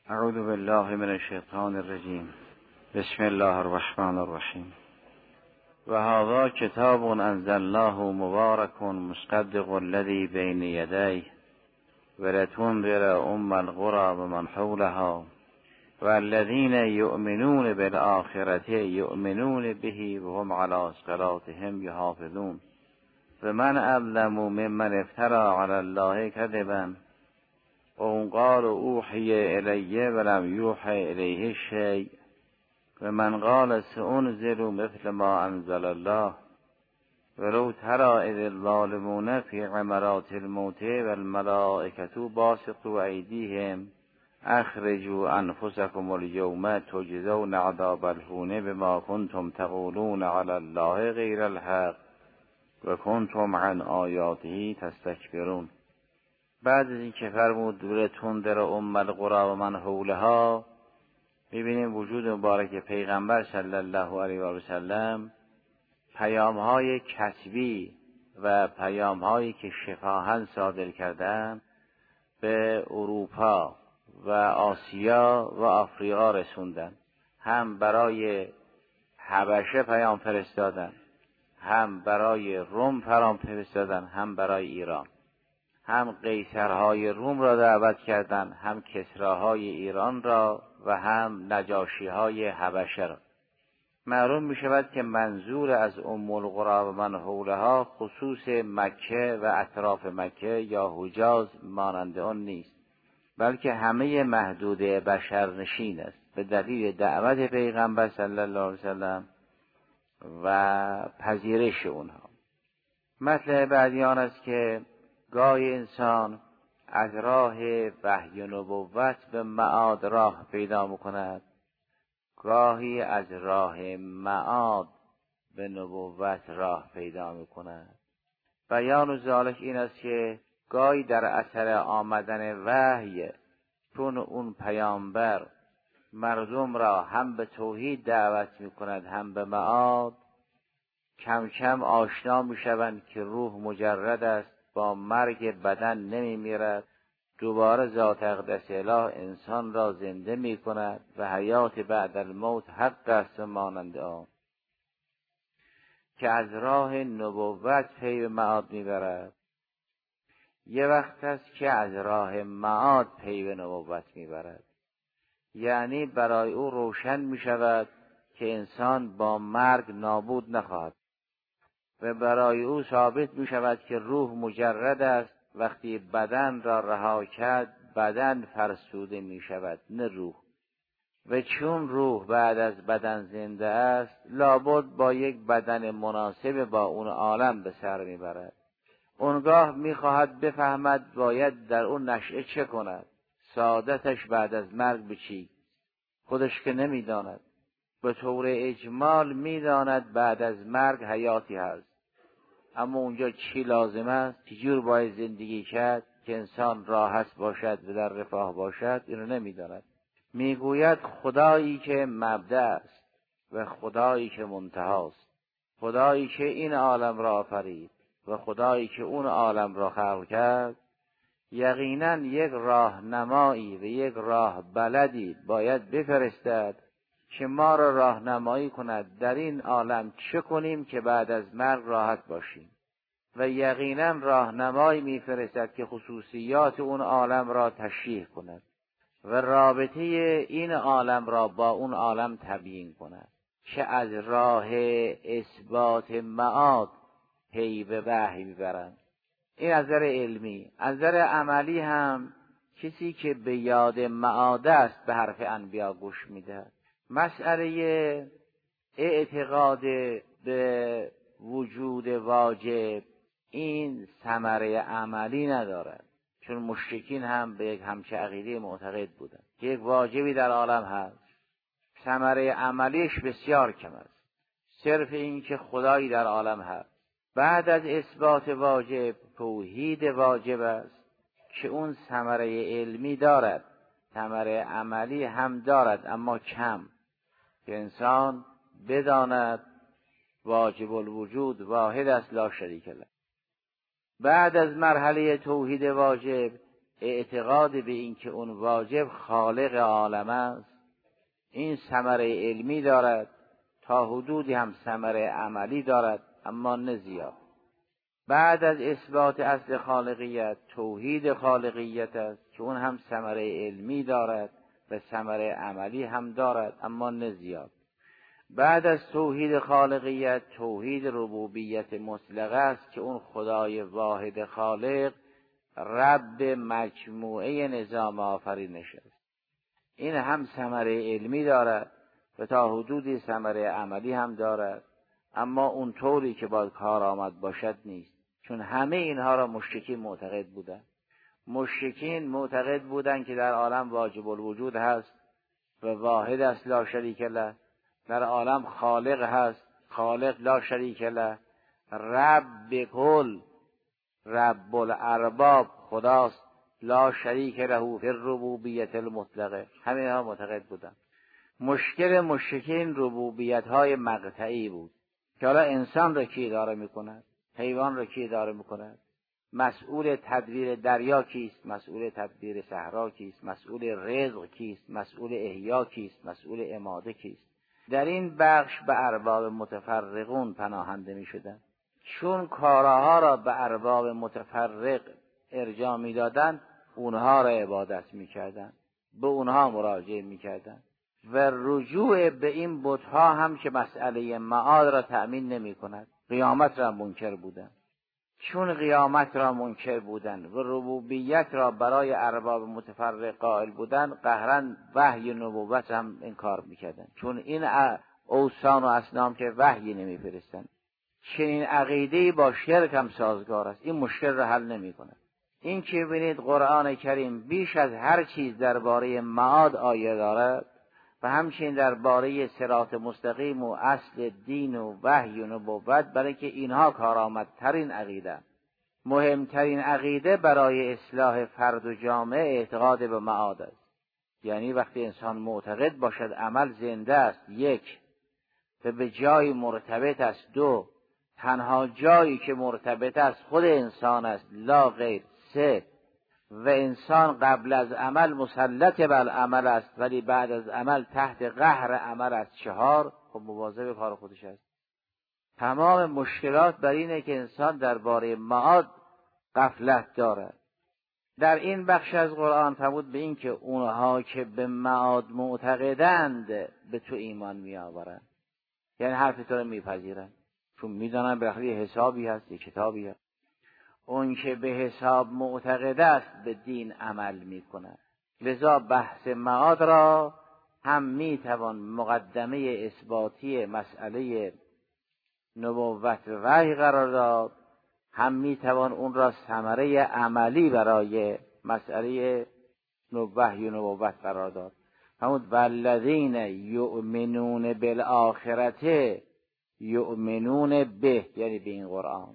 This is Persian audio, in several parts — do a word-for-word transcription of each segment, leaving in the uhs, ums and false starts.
اعوذ بالله من الشیطان الرجیم. بسم الله الرحمن الرحیم. و هذا کتاب انزلناه مبارک مصدق الذی بین یدیه ولتنذر ام القری ومن حولها والذین یؤمنون بالآخرة یؤمنون به وهم علی صلاتهم یحافظون و من اظلم ممن افتری علی الله کذبا و قال اوحی الی ولم یوحی الیه شیء و من قال سأنزل مثل ما انزل الله ولو تری اذ الظالمون فی غمرات الموت والملائکة باسطوا ایدیهم اخرجوا انفسکم الیوم تجزون عذاب الهون بما کنتم تقولون علی الله غیر الحق و کنتم عن آیاته تستکبرون. بعد از این که فرمود ولتنذر ام القری و من حولها، می‌بینیم وجود مبارک پیغمبر صلی الله علیه و سلم پیام‌های کسبی و پیام‌هایی که شفاهن صادر کردن به اروپا و آسیا و آفریقا رسوندن. هم برای حبشه پیام فرستادن، هم برای روم پیام فرستادن، هم برای ایران. هم قیصرهای روم را دعوت کردند، هم کسراهای ایران را و هم نجاشیهای حبشه را. معلوم می شود که منظور از ام القری و من حولها خصوص مکه و اطراف مکه یا حجاز مانند آن نیست، بلکه همه محدود بشرنشین است به دلیل دعوت پیغمبر صلی الله علیه وسلم و پذیرش اونها. مطلب بعدی آن است که گاهی انسان از راه وحی و نبوت به معاد راه پیدا می‌کند، گاهی از راه معاد به نبوت راه پیدا می‌کند. بیان ذالک این است که گاهی در اثر آمدن وحی، چون اون پیامبر مردم را هم به توحید دعوت می‌کند هم به معاد، کم کم آشنا می‌شوند که روح مجرد است، با مرگ بدن نمی میرد، دوباره ذات اقدس اله انسان را زنده می کند و حیات بعد الموت حق است مانند آن، که از راه نبوت پی به معاد می برد. یه وقت است که از راه معاد پی به نبوت می برد، یعنی برای او روشن می شود که انسان با مرگ نابود نخواهد و برای او ثابت می شود که روح مجرد است. وقتی بدن را رها کرد بدن فرسوده می شود نه روح، و چون روح بعد از بدن زنده است لابد با یک بدن مناسب با اون عالم به سر می برد. اونگاه می خواهد بفهمد باید در اون نشأه چه کند، سعادتش بعد از مرگ به چی، خودش که نمی داند. به طور اجمال می داند بعد از مرگ حیاتی هست، اما اونجا چی لازم است، چجور باید زندگی کرد که انسان راحت باشد و در رفاه باشد، اینو نمیداند. میگوید خدایی که مبدأ است و خدایی که منتهاست، خدایی که این عالم را آفرید و خدایی که اون عالم را خلق کرد، یقینا یک راهنمایی و یک راه بلدی باید بفرستد که ما را راهنمایی کند در این عالم چه کنیم که بعد از مرگ راحت باشیم، و یقینا راهنمایی میفرستد که خصوصیات اون عالم را تشریح کند و رابطه این عالم را با اون عالم تبیین کند، که از راه اثبات معاد پی به وحی میبرند. این از نظر علمی. از نظر عملی هم کسی که به یاد معاد است به حرف انبیا گوش میده. مسئله اعتقاد به وجود واجب این ثمره عملی ندارد، چون مشرکین هم به یک همچه عقیده معتقد بودند که یک واجبی در عالم هست، ثمره عملیش بسیار کم است، صرف این که خدایی در عالم هست. بعد از اثبات واجب توحید واجب است که اون ثمره علمی دارد، ثمره عملی هم دارد اما کم، که انسان بداند واجب الوجود واحد است لا شریک له. بعد از مرحله توحید واجب اعتقاد به این که اون واجب خالق عالم است، این ثمره علمی دارد، تا حدودی هم ثمره عملی دارد، اما نه زیاد. بعد از اثبات اصل خالقیت توحید خالقیت است که اون هم ثمره علمی دارد و ثمره عملی هم دارد، اما نه زیاد. بعد از توحید خالقیت توحید ربوبیت مطلقه است که اون خدای واحد خالق رب مجموعه نظام آفرینش است. این هم ثمره علمی دارد و تا حدودی ثمره عملی هم دارد، اما اون طوری که باید کار آمد باشد نیست، چون همه اینها را مشرکین معتقد بودند. مشرکین معتقد بودند که در عالم واجب الوجود هست و واحد است لا شریک له، در عالم خالق هست خالق لا شریک له، رب کل رب الارباب خداست لا شریک له فی الربوبیت المطلقه. همین ها معتقد بودند. مشکل مشرکین ربوبیت های مقطعی بود که حالا انسان را کی اداره میکند، حیوان را کی اداره میکند، مسئول تدبیر دریا کیست، مسئول تدبیر صحرا کیست، مسئول رزق کیست، مسئول احیا کیست، مسئول اماده کیست. در این بخش به ارباب متفرقون پناهنده میشدند. چون کارها را به ارباب متفرق ارجاع میدادند، اونها را عبادت میکردند، به اونها مراجعه میکردند و رجوع به این بتها هم که مسئله معاد را تأمین نمی کند، قیامت را منکر بودند. چون قیامت را منکر بودند و ربوبیت را برای ارباب متفرق قائل بودند، قهرا وحی نبوت هم انکار میکردند، چون این اوثان و اصنام که وحی نمیفرستند. چنین عقیده‌ای با شرک هم سازگار است، این مشکل را حل نمی کند. این که ببینید قرآن کریم بیش از هر چیز درباره معاد آیه دارد و همچنین درباره صراط مستقیم و اصل دین و وحی و نبوت، برای که اینها کارآمدترین عقیده، مهمترین عقیده برای اصلاح فرد و جامعه اعتقاد به معاد است. یعنی وقتی انسان معتقد باشد عمل زنده است، یک، و به جای مرتبط است، دو، تنها جایی که مرتبط است خود انسان است لا غیر، سه، و انسان قبل از عمل مسلط بر عمل است ولی بعد از عمل تحت قهر عمل است، چهار، خب مواظب کار خودش است. تمام مشکلات بر اینه که انسان درباره معاد غفلت دارد. در این بخش از قرآن فرمود به این که اونها که به معاد معتقدند به تو ایمان می آورند، یعنی حرف تو رو میپذیرند، چون میدانن بالاخره یه حسابی هست، یه کتابی هست. اون که به حساب معتقد است به دین عمل میکند. لذا بحث معاد را هم میتوان مقدمه اثباتی مسئله نبوت و وحی قرار داد، هم میتوان اون را ثمره عملی برای مسئله وحی و نبوت قرار داد. همون والذین یؤمنون بالآخرة یؤمنون به، یعنی به این قرآن.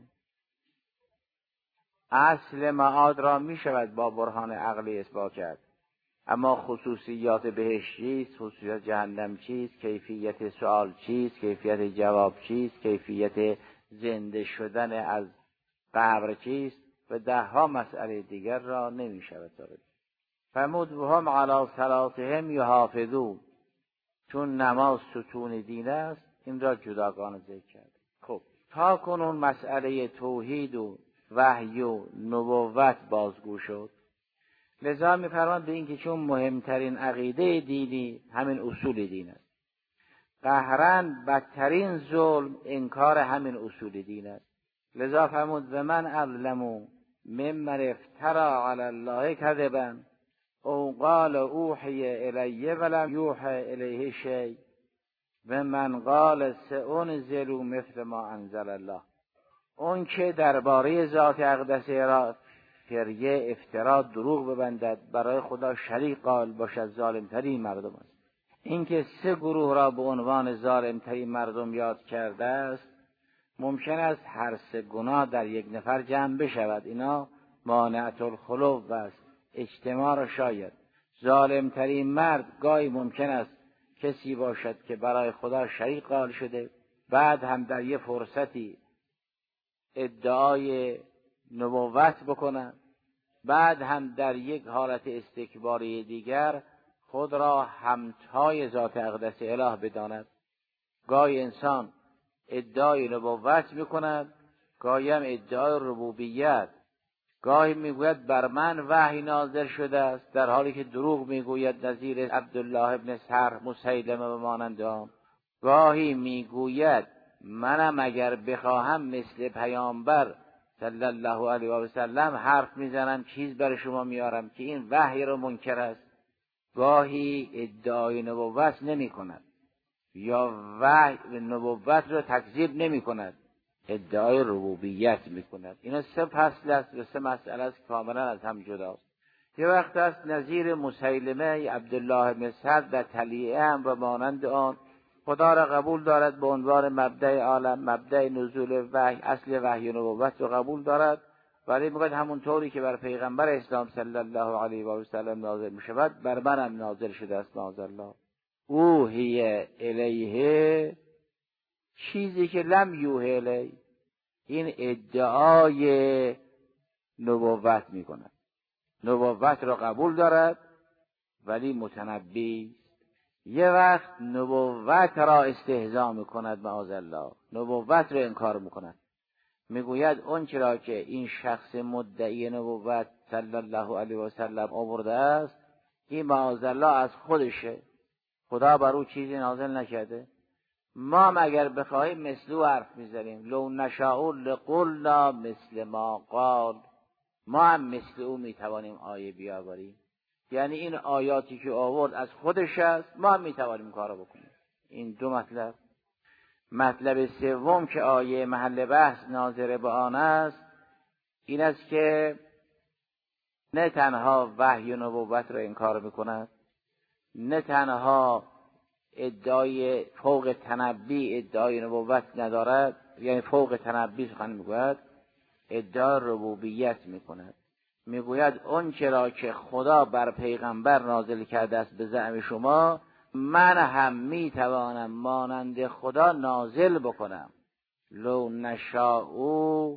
اصل معاد را می شود با برهان عقلی اثبات کرد، اما خصوصیات بهش چیست، خصوصیات جهنم چیست، کیفیت سوال چیست، کیفیت جواب چیست، کیفیت زنده شدن از قبر چیست و ده ها مسئله دیگر را نمی شود دارد. فرمود و هم علی صلاتهم یحافظون، چون نماز ستون دین است این را جداگانه ذکر کرد. خب تا کنون مسئله توحید و وحی و نبوت بازگو شد. لذا می‌فرماند به این که چون مهمترین عقیده دینی همین اصول دین است، قهراً بدترین ظلم انکار همین اصول دین است. لذا فرمود و من اظلم ممن افترا علی الله کذبا او قال اوحی الی ولم یوحی الیه شیء و من قال سأنزل مثل ما انزل الله. اون که درباره ذات اقدسه را فریه افترا دروغ ببندد، برای خدا شریک قائل باشد، ظالمترین مردم است. این که سه گروه را به عنوان ظالمترین مردم یاد کرده است، ممکن است هر سه گناه در یک نفر جمع بشود. اینا مانعت الخلو است، اجتماع را شاید. ظالمترین مرد گاهی ممکن است کسی باشد که برای خدا شریک قائل شده، بعد هم در یه فرصتی ادعای نبوت بکنند بعد هم در یک حالت استکباری دیگر خود را همتای ذات اقدس اله بداند. گاهی انسان ادعای نبوت میکند، گاهی هم ادعای ربوبیت. گاهی میگوید بر من وحی نازل شده است، در حالی که دروغ میگوید، نظیر عبدالله ابن سر، مسیلمه و مانند آن. گاهی میگوید منم اگر بخواهم مثل پیامبر صلی الله علیه و سلم حرف میزنم، چیز برای شما میارم، که این وحی رو منکر است. گاهی ادعای نبوت نمی کند یا وحی نبوت رو تکذیب نمی کند، ادعای ربوبیت می کند. اینا سه فصل است و سه مسئله است کاملا از هم جداست. یه وقت است نظیر مسیلمه عبدالله بن سعد در تلیعه هم و مانند آن خدا را قبول دارد به عنوان مبدأ عالم، مبدأ نزول وحی، اصل وحی و نبوت رو قبول دارد، ولی میگوید همونطوری که بر پیغمبر اسلام صلی الله علیه و سلم نازل می شود، بر منم نازل شده است. معاذالله. اوحی الیه، چیزی که لم یوحی الیه، این ادعای نبوت می کند. نبوت را قبول دارد ولی متنبی. یه وقت نبوت را استهزا می کند، معاذالله، نبوت را انکار می کند. میگوید اون چرا که این شخص مدعی نبوت صلی الله علیه و سلم آورده است، این معاذالله از خودشه، خدا بر او چیزی نازل نکرده. ما هم اگر بخواهیم مثل او حرف میزنیم، لو نشاء لقلنا مثل ما قال، ما هم مثل او میتوانیم آیه بیاوریم. یعنی این آیاتی که آورد از خودش است، ما هم میتوانیم کارو بکنیم. این دو مطلب. مطلب سوم که آیه محل بحث ناظر به آن است، این است که نه تنها وحی و نبوت را انکار میکند، نه تنها ادعای فوق تنبی ادعای نبوت ندارد، یعنی فوق تنبی سخن میگوید، ادعای ربوبیت میکند. میگوید اون چرا که خدا بر پیغمبر نازل کرده است به زعم شما، من هم میتوانم مانند خدا نازل بکنم. لو نشاء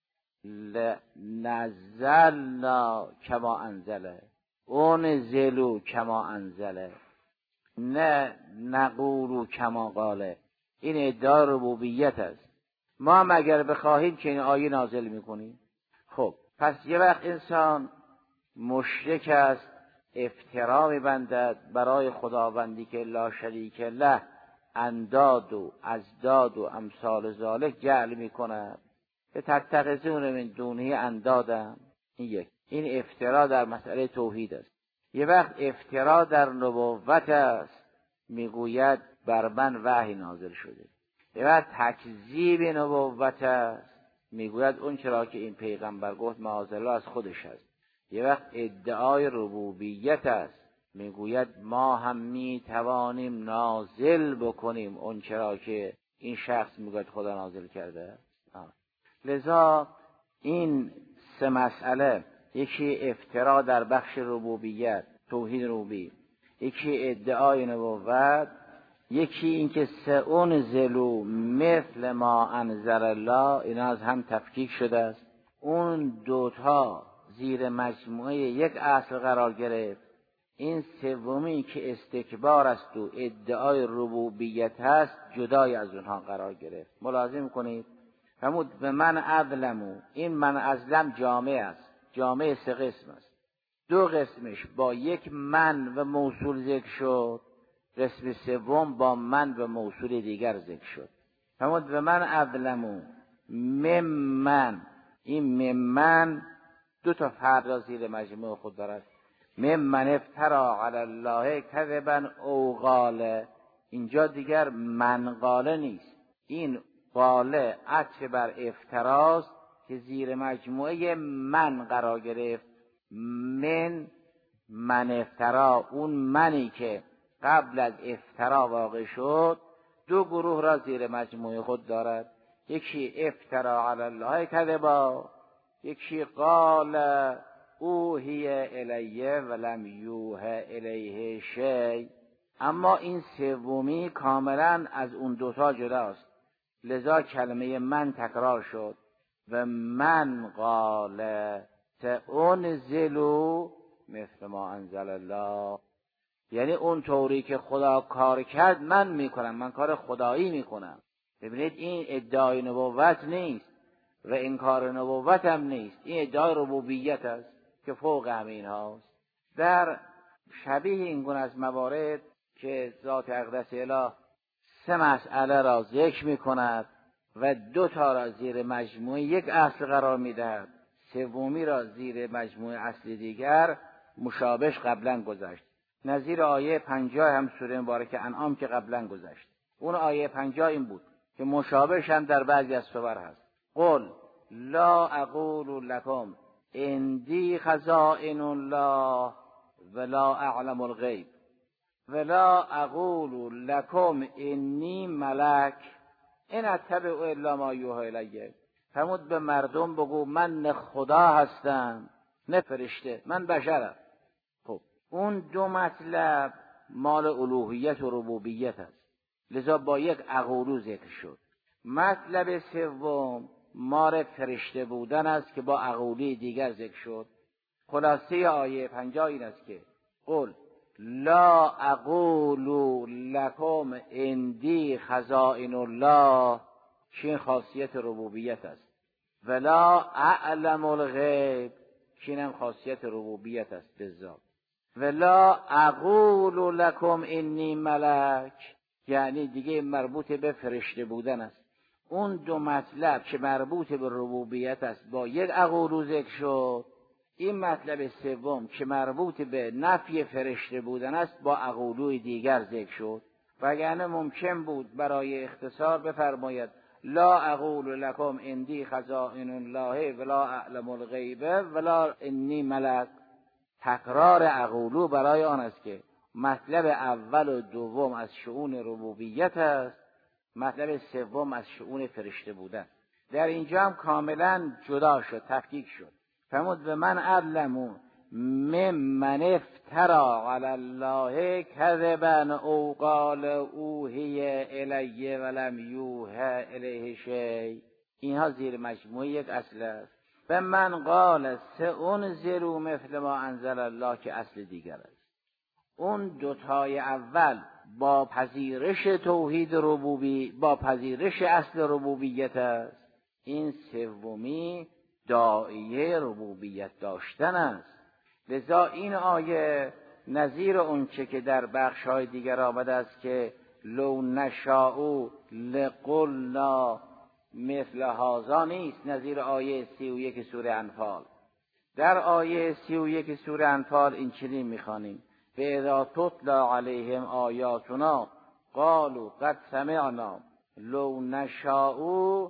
لنزلنا کما انزله، انزلوا کما انزله، نه نقولوا کما قاله. این ادعای ربوبیت است. ما هم اگر بخواهیم که این آیه نازل میکنیم. خب پس یه وقت انسان مشرک است، افترا میبندد برای خداوندی که لا شریک له، انداد و ازداد و امثال ذالک جعل میکند، به تتخذون من دونه اندادم. این یک، این افترا در مسئله توحید است. یه وقت افترا در نبوت است، میگوید بر من وحی نازل شده. یه وقت تکذیب نبوت است، میگوید اون چرا که این پیغمبر گفت معاذالله از خودش است. یه وقت ادعای ربوبیت است، میگوید ما هم میتوانیم نازل بکنیم اون چرا که این شخص میگوید خدا نازل کرده. آه. لذا این سه مسئله، یکی افترا در بخش ربوبیت، توحید ربوبی، یکی ادعای نبوت، یکی اینکه سئون زلو مثل ما انزل الله، اینا از هم تفکیک شده است. اون دوتا زیر مجموعه یک اصل قرار گرفت. این سومی که استکبار است و ادعای ربوبیت هست، جدای از اونها قرار گرفت. ملاحظه کنید فرمود به من اظلمو، این من ازلم جامع است، جامع سه قسم است. دو قسمش با یک من و موصول ذکر شد، قسم سوم با من و موصول دیگر ذکر شد. فرمود به من اظلمو ممن، این ممن دو تا فرد را زیر مجموع خود دارد. ممن افترا علی الله کذبا او قاله، اینجا دیگر من قاله نیست، این قاله عطف بر افتراست که زیر مجموعه من قرار گرفت. من من افترا، اون منی که قبل از افترا واقع شد، دو گروه را زیر مجموعه خود دارد. یکی افترا علی الله کذبا، یکی قال اوحی الیه ولم یوحی الیه شیء. اما این سومی کاملا از اون دوتا جداست، لذا کلمه من تکرار شد و من قال سأنزل مثل ما انزل الله، یعنی اون طوری که خدا کار کرد من میکنم، من کار خدایی میکنم. ببینید این ادعای نبوت نیست و انکار نبوت هم نیست، این ادعای ربوبیت است که فوق همین هاست. در شبیه این گونه از موارد که ذات اقدس اله سه مسئله را ذکر میکند و دو تا را زیر مجموعه یک اصل قرار میدهد، سومی را زیر مجموعه اصل دیگر، مشابهش قبلا گذشت. نظیر آیه پنجاه هم سوره مبارکه انعام که قبلا گذشت. اون آیه پنجاه این بود که مشابهش هم در بعضی از سور هست. قل لا اقول لكم عندي خزائن الله ولا اعلم الغیب ولا اقول لكم انی ملک ان اتبع الا ما یوحی الی. فرمود به مردم بگو من نه خدا هستم نه فرشته، من بشرم. خب اون دو مطلب مال الوهیت و ربوبیت است، لذا با یک اقولو ذکر شد. مطلب سوم مال فرشته بودن است که با اقولی دیگر ذکر شد. خلاصه آیه پنجاه این است که قل لا اقول لكم عندي خزائن الله، که این خاصیت ربوبیت است، ولا اعلم الغیب، که این هم خاصیت ربوبیت است بالذات، ولا اقول لكم انی ملک، یعنی دیگه مربوط به فرشته بودن است. اون دو مطلب که مربوط به ربوبیت است با یک اقولو ذکر شد. این مطلب سوم که مربوط به نفی فرشته بودن است با اقولوی دیگر ذکر شد. وگرنه ممکن بود برای اختصار بفرماید لا اقول لكم عندي خزائن الله ولا اعلم الغیب ولا انی ملک. تکرار اقولو برای آن است که مطلب اول و دوم از شؤون ربوبیت است، مطلب سوم از شؤون فرشته بودن. در اینجا هم کاملا جدا شد، تفکیک شد. فرمود به من علمو ممن افترا علی الله کذبا او قال اوحی الی ولم یوحی الیه شیء. اینها زیر مجموعه یک اصل است. به من قال سأنزل مثل ما انزل الله که اصل دیگر است. اون دوتای اول با پذیرش توحید ربوبی، با پذیرش اصل ربوبیت است. این سومی داعیه ربوبیت داشتن است. لذا این آیه نظیر اونچه که در بخش‌های دیگر آمده است که لو نشاء لقلنا مثل هذا نیست، نظیر آیه سی و یک سوره انفال. در آیه سی و یک سوره انفال این چنین می‌خوانیم: فاذا تتلی علیهم آیاتنا قالوا قد سمعنا لو نشاء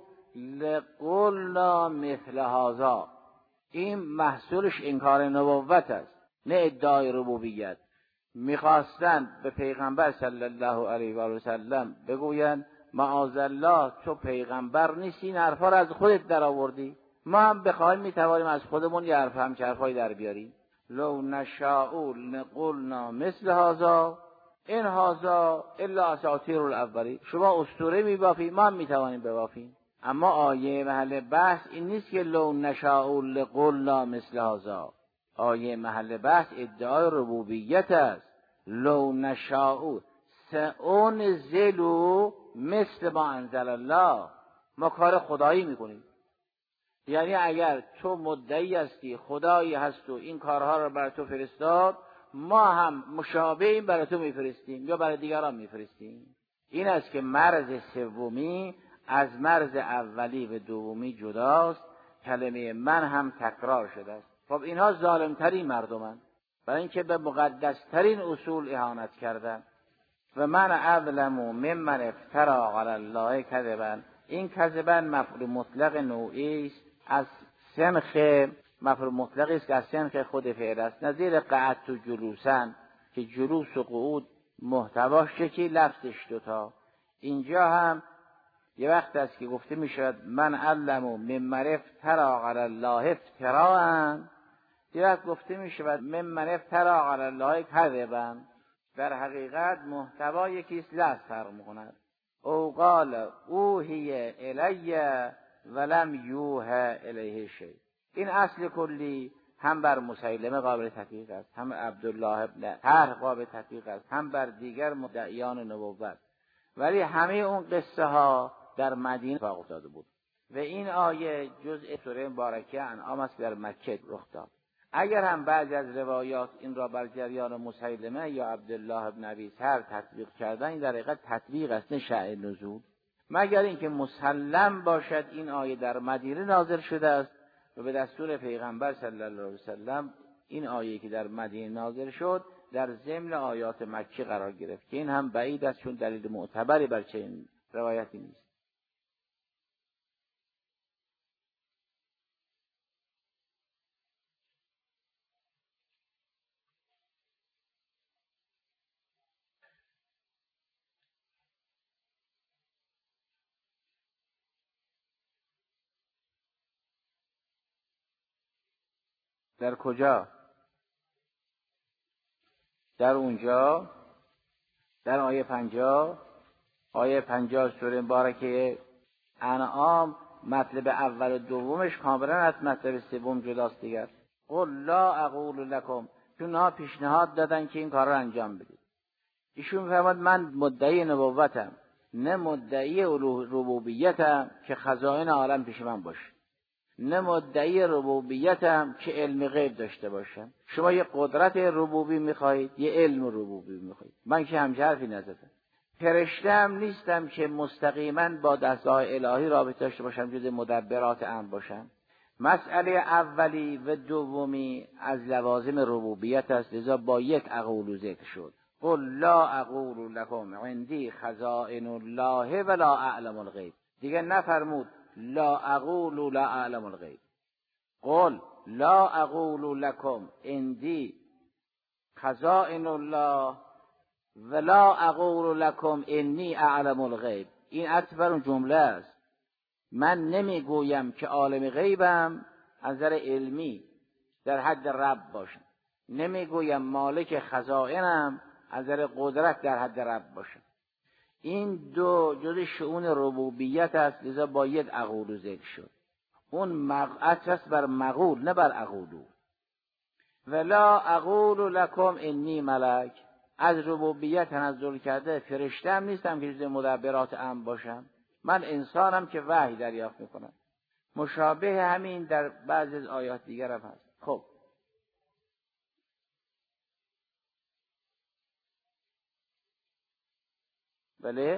لقلنا مثل هذا. این محصولش انکار نبوت است، نه ادعای ربوبیت. میخواستن به پیغمبر صلی الله علیه و آله و سلم بگویند معاذ الله تو پیغمبر نیستی، این حرفا رو از خودت در آوردی، ما هم بخوایم میتوانیم از خودمون یه حرف هم حرفایی در بیاریم. لو نشاء لقلنا مثل هذا این هذا الا اساطیر الاولین. شما اسطوره میبافید، ما هم میتوانیم ببافیم. اما آیه محل بحث این نیست که لو نشاء لقلنا مثل هذا. آیه محل بحث ادعای ربوبیت است. لو نشاء سأنزل مثل ما انزل الله. ما کار خدایی میکنیم، یعنی اگر تو مدعی هستی خدایی هست و این کارها رو برای تو فرستاد، ما هم مشابه این برای تو میفرستیم یا برای دیگران میفرستیم. این است که مرز سومی از مرز اولی و دومی جداست. کلمه من هم تکرار شده است. خب اینها ظالمترین مردمند، برای اینکه به مقدسترین اصول اهانت کردن. و من اظلم ممن افترا علی الله کذبا. این کذبا مفعول مطلق نوعی است از سنخ، مفعول مطلقی است که از سنخ خود فعل است، نظیر قعدت و جلوسن که جلوس و قعود محتواش یکی، لفظش دوتا. اینجا هم یه وقت است که گفته می شود من علم ممن افترا علی الله افتراء، یه وقت گفته می شود ممن افترا علی الله کذبا. در حقیقت محتوا یکیست، لفظ فرق می‌کند. او قال اوحی الی ولم یوحی الیه شیء. این اصل کلی هم بر مسیلمه قابل تطبیق است، هم عبدالله ابن طرح قابل تطبیق است، هم بر دیگر مدعیان نبوت. ولی همه اون قصه ها در مدینه اتفاق افتاده بود و این آیه جزء سوره مبارکه انعام است در مکه رخ داد. اگر هم بعضی از روایات این را بر جریان مسیلمه یا عبدالله ابن ابی سر تطبیق کردن، این در حقیقت تطبیق است نه شأن نزول، مگر اینکه مسلم باشد این آیه در مدینه نازل شده است و به دستور پیغمبر صلی الله علیه وسلم این آیه که در مدینه نازل شد در ضمن آیات مکی قرار گرفت که این هم بعید است چون دلیل معتبری بر چنین روایتی نیست. در کجا؟ در اونجا در آیه پنجاه آیه پنجاه سوره مبارکه انعام مطلب اول و دومش کاملا از مطلب سوم جداست دیگر. قل لا اقول لکم، چون ها پیشنهاد دادن که این کار رو انجام بدید. ایشون فرمود من مدعی نبوتم نه مدعی ربوبیتم که خزائن عالم پیش من باشه، نه مدعی ربوبیتم که علم غیب داشته باشم. شما یه قدرت ربوبی میخواهید، یه علم ربوبی میخواهید، من که همچه حرفی نزدم. فرشته هم نیستم که مستقیما با دستگاه الهی رابطه داشته باشم، جز مدبرات امر باشم. مسئله اولی و دومی از لوازم ربوبیت است، لذا با یک اقول ذکر شد. قل لا اقول لکم عندی خزائن الله ولا اعلم الغیب. دیگه نفرمود لا اقول لا اعلم الغیب. قل لا اقول لکم عندی خزائن الله ولا اقول لکم انی اعلم الغیب. این عطف بر اون جمله است. من نمیگویم که عالم غیبم از نظر علمی در حد رب باشم، نمیگویم مالک خزائنم از نظر قدرت در حد رب باشم. این دو جز شؤون ربوبیت است، لذا با یک اقول ذکر شد. اون مقعد است بر مقول نه بر اقولو. ولا اقول لکم انی ملک، از ربوبیت تنزل کرده فرشته هم نیستم که جز مدبرات امر باشم، من انسانم که وحی دریافت میکنم. مشابه همین در بعضی از آیات دیگر هم هست. خب بله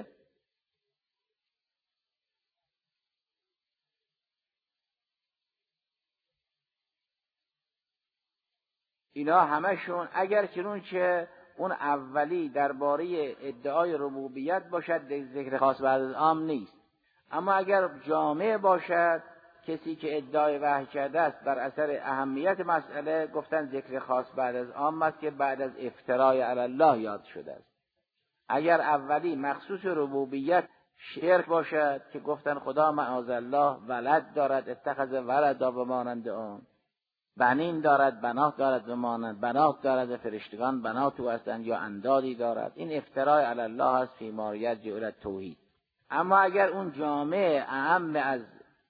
اینا همشون اگر چنون که اون اولی درباره ادعای ربوبیت باشد ذکر خاص بعد از عام نیست، اما اگر جامع باشد کسی که ادعای وحی کرده است بر اثر اهمیت مسئله گفتن ذکر خاص بعد از عام است که بعد از افترای علی الله یاد شده است. اگر اولی مخصوص ربوبیت شرک باشد که گفتن خدا معاذ الله ولد دارد، اتخذ ولدا و مانند آن، بنین دارد بنات دارد و مانند بنات دارد و فرشتگان بنات او هستند یا اندادی دارد، این افترای علی الله است فی ما یرجع الی التوحید. اما اگر اون جامع اعم از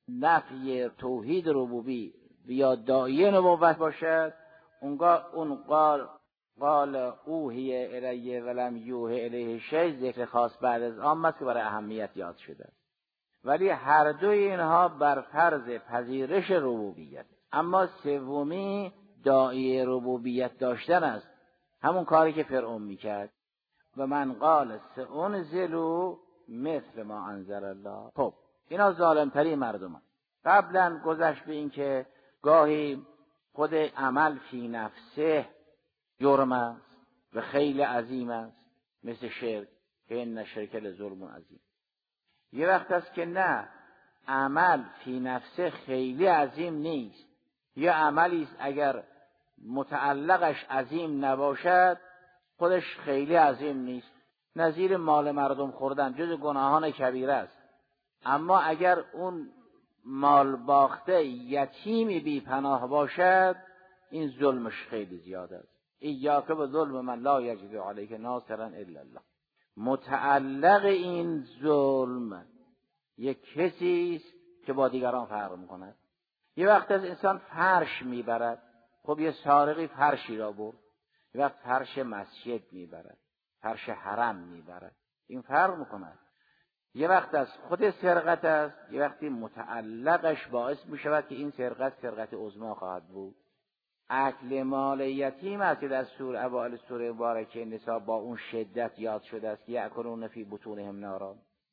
نفی توحید ربوبی یا داعیه نبوت باشد، اونگاه اون قال قال اوحی الیه ولم یوحی الیه شیء ذکر خاص بعد از عام است که برای اهمیت یاد شده. ولی هر دوی اینها بر فرض پذیرش ربوبیت، اما سومی داعیه ربوبیت داشتن است، همون کاری که فرعون میکرد. و من قال سأنزل مثل ما انزل الله. خب اینا ظالمتری مردم. قبلا گذشت به این که گاهی خود عمل فی نفسه جرم است و خیلی عظیم است، مثل شرک که این شرک لظلم عظیم. یه وقت است که نه، عمل فی نفسه خیلی عظیم نیست، یه عملی است اگر متعلقش عظیم نباشد خودش خیلی عظیم نیست، نظیر مال مردم خوردن جز گناهان کبیره است. اما اگر اون مال باخته یتیمی بی پناه باشد این ظلمش خیلی زیاد است. ایاک به ظلم من لا یجد علیک ناصرا الا الله. متعلق این ظلم یک کسی است که با دیگران فرق میکند. یه وقت از انسان فرش میبرد. خب یه سارقی فرشی را برد، یه وقت فرش مسجد میبرد، فرش حرم میبرد. این فرق میکند. یه وقت از خود سرقت است، یه وقتی متعلقش باعث میشود که این سرقت سرقت عظمی خواهد بود. اکل مال یتیم است که در سوره اوائل سوره مبارکه نساء با اون شدت یاد شده است، یأکلون فی بطونهم نارا.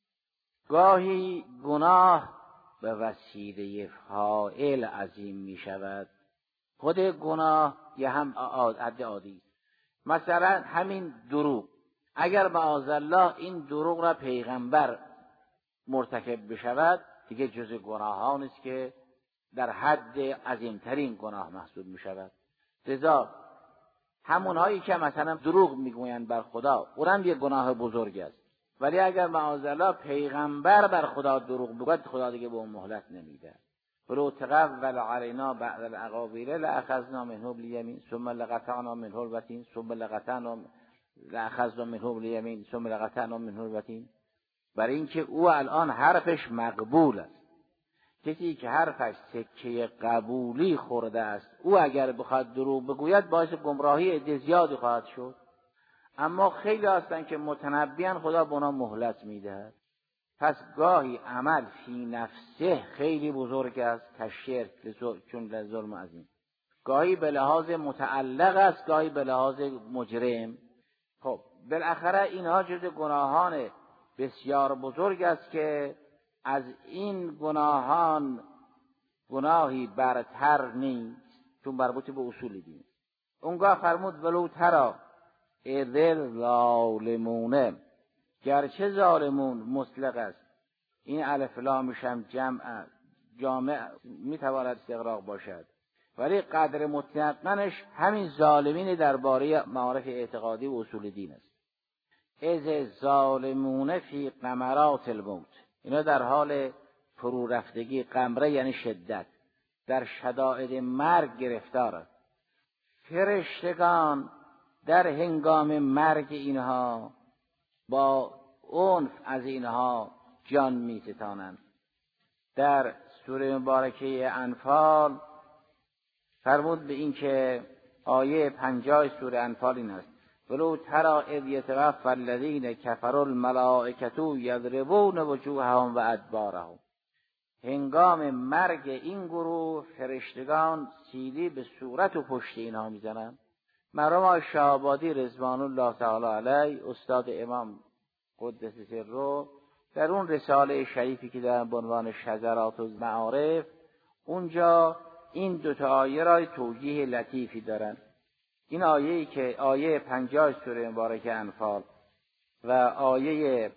گاهی گناه به وسیله فاعل عظیم می شود. خود گناه یه هم عادت عادی. مثلا همین دروغ، اگر معاذالله این دروغ را پیغمبر مرتکب بشود دیگه جز گناهان است که در حد عظیمترین گناه محسوب می شود. لذا همونهایی که مثلا دروغ میگویند بر خدا، اونم یه گناه بزرگ است. ولی اگر معاذالله پیغمبر بر خدا دروغ بگوید، خدا دیگه به اون مهلت نمیده. ولو تقول علینا بعض الاقاویل لاخذنا منه بالیمین ثم لقطعنا منه الوتین ثم لقطعنا لاخذنا منه بالیمین ثم لقطعنا منه الوتین. برای اینکه او الان حرفش مقبول است. کسی که حرفش سکه قبولی خورده است، او اگر بخواد دروغ بگوید باعث گمراهی عده زیادی خواهد شد. اما خیلی هستن که متنبیان، خدا به اونا مهلت میدهد. پس گاهی عمل فی نفسه خیلی بزرگ است، کشرک چون ظلم عظیم. گاهی به لحاظ متعلق است، گاهی به لحاظ مجرم. خب بالاخره اینها جز گناهان بسیار بزرگ است که از این گناهان گناهی برتر نیست، چون مربوط به اصول دین. اونگاه فرمود ولو ترا اذ ظالمون، گرچه ظالمون مطلق است، این الف لامش هم جمع جامع میتواند استغراق باشد، ولی قدر مطلقنش همین ظالمین درباره معارف اعتقادی و اصول دین است. اذ ظالمون فی غمرات الموت، اینا در حال فرو رفتگی، غمره یعنی شدت، در شدائد مرگ گرفتار است. فرشتگان در هنگام مرگ اینها با عنف از اینها جان می ستانند. در سوره مبارکه انفال فرمود به این که آیه پنجاه سوره انفال این است: ولو تری اذ یتوفی الذین کفروا الملائکة یضربون وجوههم و ادبارهم. هنگام مرگ این گروه فرشتگان سیلی به صورت و پشت اینها میزنند. مرحوم شهابادی رضوان الله تعالی علیه، استاد امام قدس سره، در اون رساله شریفی که در عنوان شذرات المعارف، اونجا این دو تا آیه را توجیه لطیفی دارند. این آیه‌ای که آیه پنجاه سوره مبارکه انفال و آیه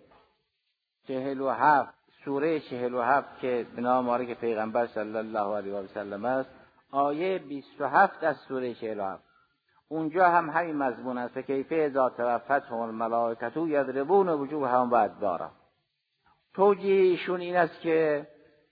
چهل و هفت سوره چهل و هفت که به نام مبارک پیغمبر صلی الله علیه و سلم است، آیه بیست و هفت از سوره چهل و هفت، اونجا هم همین مضمون است: کیف اذا توفتهم الملائکة یضربون وجوههم و ادبارهم. توجیهشون این است که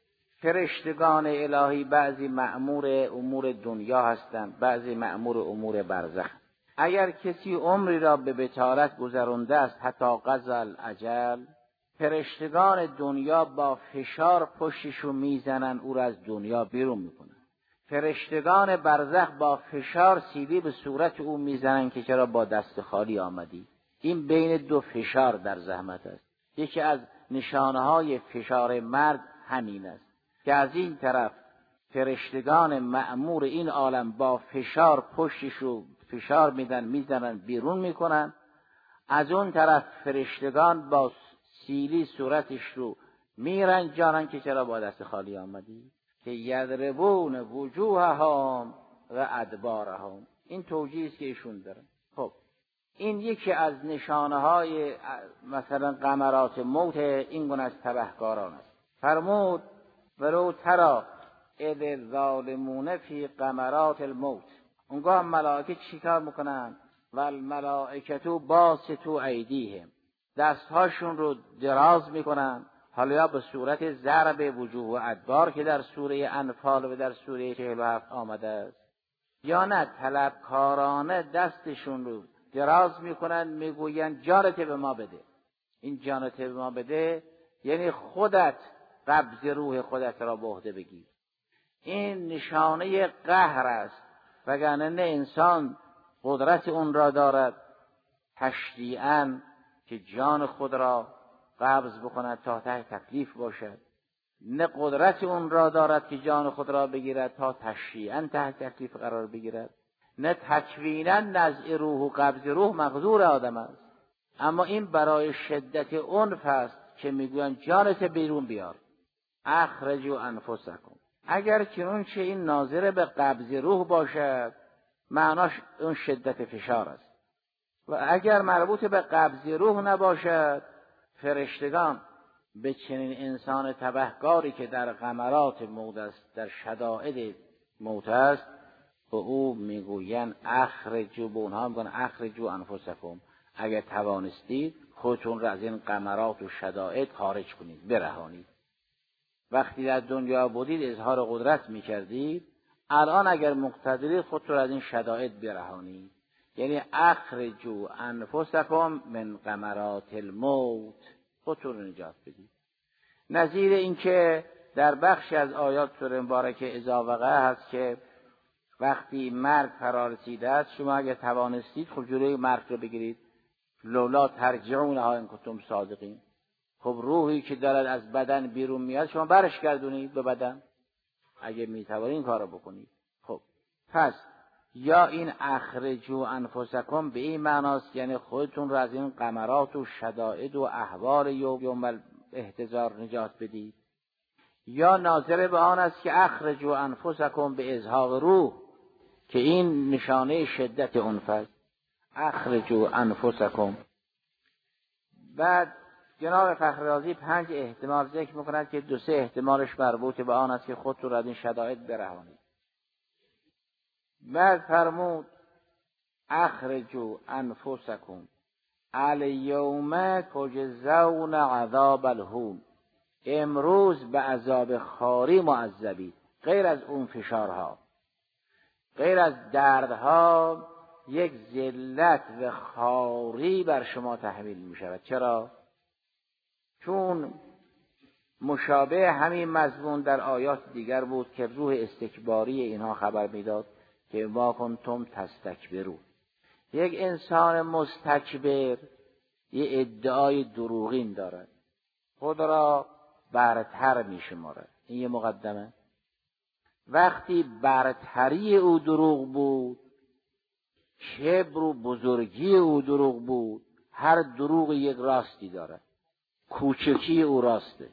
فرشتگان الهی بعضی مأمور امور دنیا هستند، بعضی مأمور امور برزخ. اگر کسی عمری را به بطالت گذرانده است حتی قضا الاجل، فرشتگان دنیا با فشار پشتشو میزنن، او را از دنیا بیرون میکنن. فرشتگان برزخ با فشار سیلی به صورت او میزنن که چرا با دست خالی آمدی. این بین دو فشار در زحمت است. یکی از نشانه‌های فشار مرگ همین است که از این طرف فرشتگان مأمور این عالم با فشار پشتشو فشار میدن، میزنن، بیرون میکنن. از اون طرف فرشتگان با سیلی صورتش رو میرنجانن که چرا با دست خالی آمدی. که یضربون وجوههم و ادبارهم. این توجیهی است که ایشون دارن. خب این یکی از نشانه‌های مثلا غمرات موت این گونه از تبهکاران است. فرمود ولو تری اذ الظالمون فی غمرات الموت. اونگاه ملائکه چیکار میکنن؟ و الملائکة باسطوا ایدیهم، دستهاشون رو دراز میکنن، حالا یا به صورت ضرب وجوه و ادبار که در سوره انفال و در سوره چهل و هفت آمده است، یا نه طلبکارانه دستشون رو دراز میکنن، میگوین جانت به ما بده. این جانت به ما بده یعنی خودت قبض روح خودت را به عهده بگیر. این نشانه قهر است، وگرنه نه انسان قدرت اون را دارد تشریعاً که جان خود را قبض بکند تا تحت تکلیف باشد، نه قدرت اون را دارد که جان خود را بگیرد تا تشریعاً تحت تکلیف قرار بگیرد، نه تکویناً نزع روح و قبض روح مقدور آدم است. اما این برای شدت عنف است که میگویند جانت بیرون بیار، اخرجوا انفسکم. اگر چنون چه این ناظر به قبض روح باشد معناش اون شدت فشار است، و اگر مربوط به قبض روح نباشد فرشتگان به چنین انسان تبهکاری که در غمرات موت است، در شدائد موت است، به او میگویند اخرجوا، به اونها میگن اخرجوا انفسکم، اگر توانستید خودتون را از این غمرات و شدائد خارج کنید، برهانید. وقتی در دنیا بودید اظهار قدرت میکردید، الان اگر مقتدرید خودتون را از این شدائد برهانید. یعنی اخرجوا انفسکم من غمرات الموت، خودتون را نجات بدید. نظیر این که در بخشی از آیات سوره مبارکه اذا وقع هست که وقتی مرگ فرا رسیده است شما اگر توانستید خب جلوی مرگ رو بگیرید، لولا ترجعونها ان کنتم صادقین. خب روحی که دارد از بدن بیرون میاد شما برش گردونید به بدن اگه میتوانید این کارو بکنید. خب پس یا این اخرجوا انفسکم به این معناست یعنی خودتون رو از این غمرات و شدائد و احوال یوم الاحتضار نجات بدید، یا ناظر به آن است که اخرجوا انفسکم به ازهاق روح که این نشانه شدت عنف است. اخرجوا انفسکم. بعد جناب فخررازی پنج احتمال ذکر میکند که دو سه احتمالش مربوط به آن است که خودتون را از این شدائد برهانید. بعد فرمود اخرجوا انفسکم الیوم تجزون عذاب الهون، امروز به عذاب خواری معذبید، غیر از اون فشارها، غیر از دردها، یک ذلت و خواری بر شما تحمیل می شود. چرا؟ چون مشابه همین مضمون در آیات دیگر بود که روح استکباری اینها خبر میداد که ما کنتم تستکبرون. یک انسان مستکبر یه ادعای دروغین دارد، خود را برتر می شمارد. این یه مقدمه. وقتی برتری او دروغ بود، کبر و بزرگی او دروغ بود، هر دروغ یک راستی دارد، کوچکی او راسته.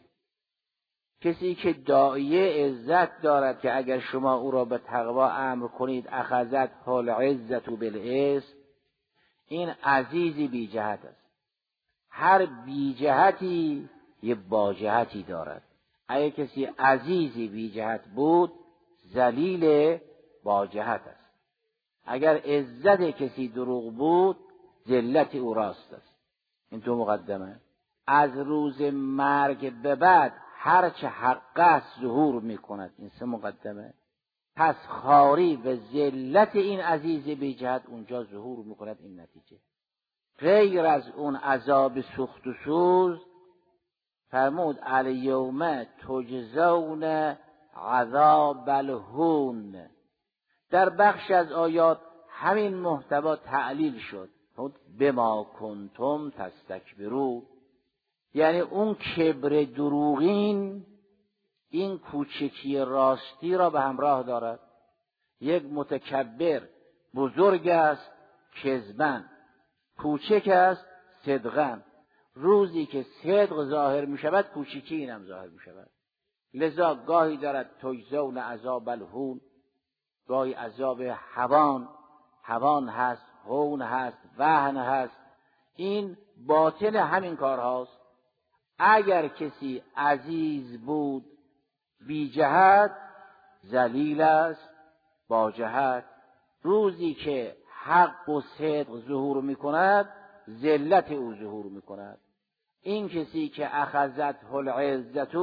کسی که داعیه عزت دارد که اگر شما او را به تقوا امر کنید اخذت حال عزت و بالاسم، این عزیزی بی جهت است. هر بی جهتی یه با جهتی دارد. اگر کسی عزیزی بی جهت بود ذلیل با جهت است. اگر عزت کسی دروغ بود ذلت او راست است. این دو مقدمه. از روز مرگ به بعد هرچه حق است ظهور می کند. این سه مقدمه. پس خواری و ذلت این عزیز بی جهت اونجا ظهور می کند. این نتیجه غیر از اون عذاب سخت و سوز فرمود الیوم تجزون عذاب الهون. در بخش از آیات همین محتوا تعلیل شد، بما کنتم تستکبرون، یعنی اون کبر دروغین این کوچکی راستی را به همراه دارد. یک متکبر بزرگ است کذبن، کوچک است صدقن. روزی که صدق ظاهر می شود کوچکی اینم ظاهر می شود. لذا گاهی دارد تجزون عذاب الهون، گاهی عذاب هوان، هوان هست، هون هست، وهن هست. این باطل همین کار هاست. اگر کسی عزیز بود بی جهت ذلیل است با جهت. روزی که حق و صدق ظهور می کند ذلت او ظهور می کند. این کسی که اخذت العزت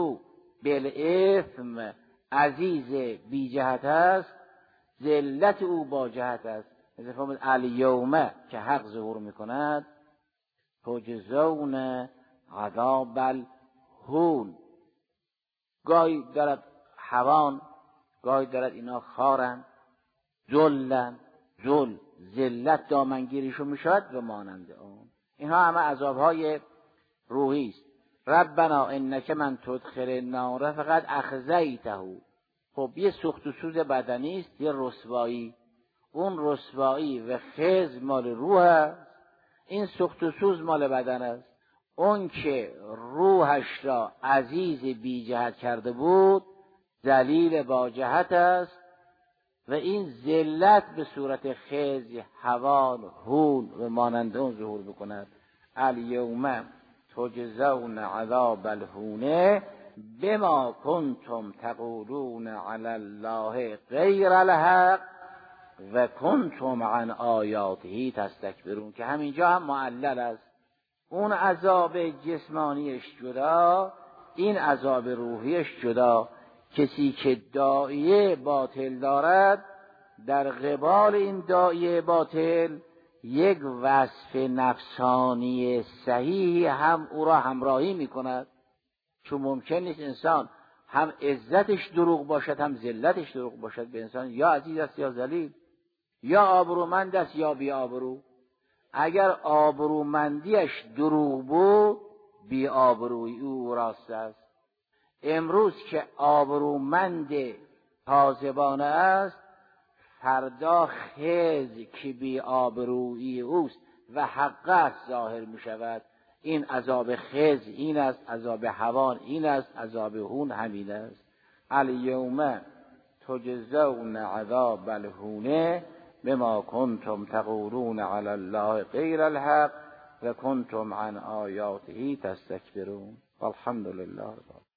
بالاثم عزیز بی جهت است ذلت او با جهت است. مثل فرمود الیوم که حق ظهور می کند تجزون عذاب الهون. گاهی دارد هوان گاهی دارد اینا خارن، ذلن، ذل، ذلت دامنگیریشون میشود و مانند اون. اینها همه عذابهای روحی است. ربنا انک من تدخل النار فقط اخزیته. خب یه سوخت و سوز بدنی است، یه رسوایی. اون رسوایی و خزی مال روح است، این سوخت و سوز مال بدن است. اون که روحش را عزیز بی جهت کرده بود ذلیل با جهت است و این ذلت به صورت خزی، هوان، هون و مانند اون ظهور بکند. الیوم تجزون عذاب الهون بما کنتم تقولون علی الله غیر الحق و کنتم عن آیاته تستکبرون، که همینجا هم معلل است. اون عذاب جسمانیش جدا، این عذاب روحیش جدا. کسی که داعیه باطل دارد، در قبال این داعیه باطل یک وصف نفسانی صحیح هم او را همراهی می کند. چون ممکن نیست انسان هم عزتش دروغ باشد هم ذلتش دروغ باشد. به انسان یا عزیز است یا ذلیل، یا آبرومند است یا بی آبرو. اگر آبرومندیش دروغ بود، بی آبرویی او راست است. امروز که آبرومند کاذبانه است، فردا خز که بی آبرویی اوست و حق است ظاهر می شود. این عذاب خز این است، عذاب هوان این است، عذاب هون همین است. الیوم تجزون عذاب الهون بما کنتم تقولون علی الله غیر الحق و کنتم عن آیاته تستکبرون. والحمد لله.